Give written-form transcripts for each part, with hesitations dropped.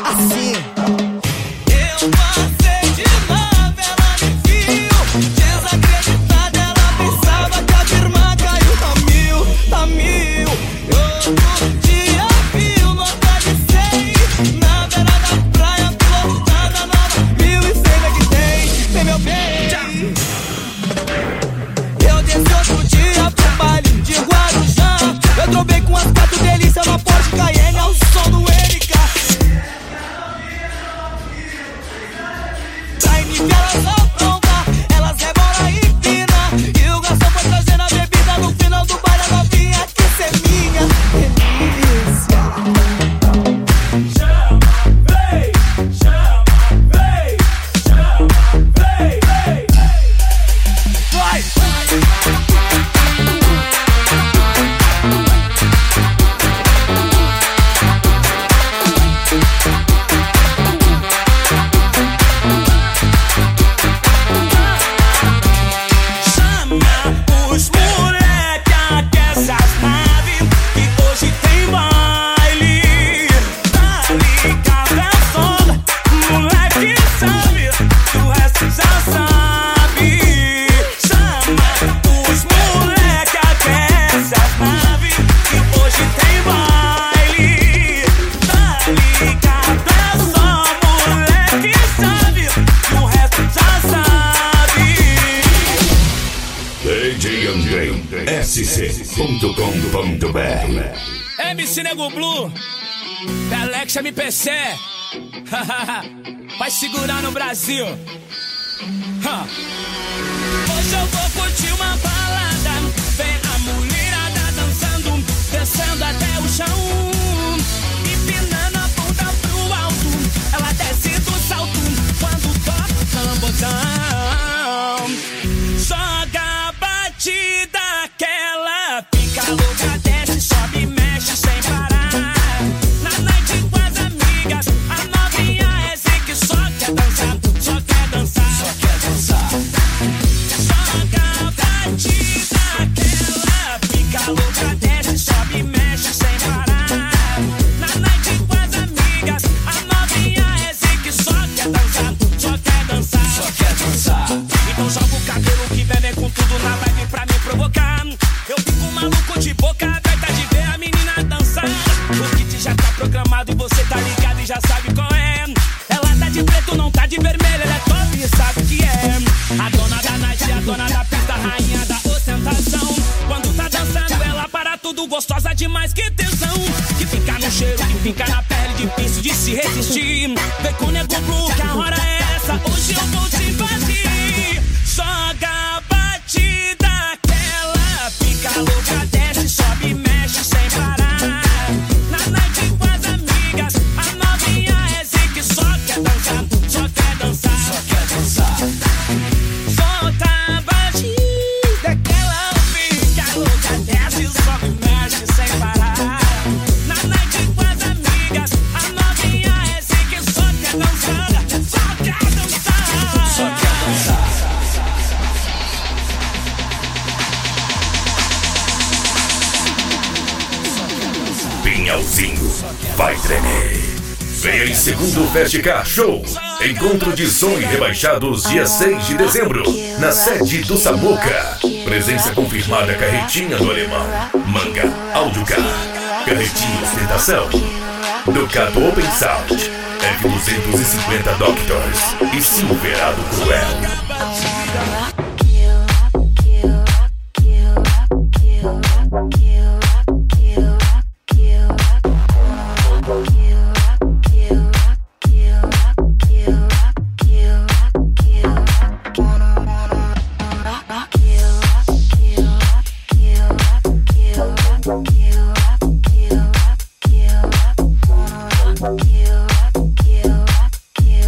assim. Eu passei de novela, me viu desacreditada, ela pensava que a irmã caiu a mil. Outro dia viu nota de 100 na beira da praia, pilotada nova 1100 que tem meu bem. Eu desci outro dia pro baile de Guarujá. Eu trovei com as quatro delícias na Porsche Cayenne ao som do MK. Pra iniciar elas vão pronta, elas rebolam e empina. E o garçom foi trazendo a bebida no final do baile. A novinha quer ser minha delícia. Chama, vem, vai! SC.com.br MC Nego Blue, Alex MPC. Vai segurar no Brasil. Hoje eu vou curtir uma balada. Vem a mulherada dançando, descendo até o chão, empinando a bunda pro alto. Ela desce do salto quando toca o botão. Joga a batida que ela fica louca, desce, sobe, mexe sem parar. Na noite com as amigas, a novinha é que só quer dançar, só quer dançar, só quer dançar. Joga a batida que ela fica louca, desce, sobe, mexe sem parar. Na noite com as amigas, a novinha é que só quer dançar, só quer dançar, só quer dançar. Então joga o cabelo que vem com tudo na vibe pra me provocar. Eu fico maluco de boca aberta de ver a menina dançar. O kit já tá programado e você tá ligado e já sabe qual é. Ela tá de preto, não tá de vermelho, ela é top e sabe o que é. A dona da night, a dona da pista, a rainha da ostentação. Quando tá dançando, ela para tudo, gostosa demais, que tesão. Que fica no cheiro, que fica na pele, difícil de se resistir. Vem com o Nego Blue, que a hora é essa, hoje eu vou te invadir. Joga a batida que ela fica louca, desce, sobe, mexe sem parar. Na noite com as amigas, a novinha é que só quer dançar, só quer dançar, só quer dançar. Solta a batida que ela fica louca, desce, sobe, mexe sem parar. Na noite com as amigas, a novinha é que só quer dançar, só quer dançar, só quer dançar. Pinhalzinho vai tremer. Vem em segundo Festicar Show. Encontro de som e rebaixados dia 6 de dezembro, na sede do Samuca. Presença confirmada Carretinha do Alemão, Manga, Audiocar, Carretinha Ostentação, Ducato Open Sound, F250 Doctors e Silverado Cruel.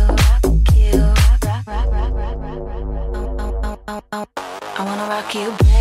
I wanna rock you.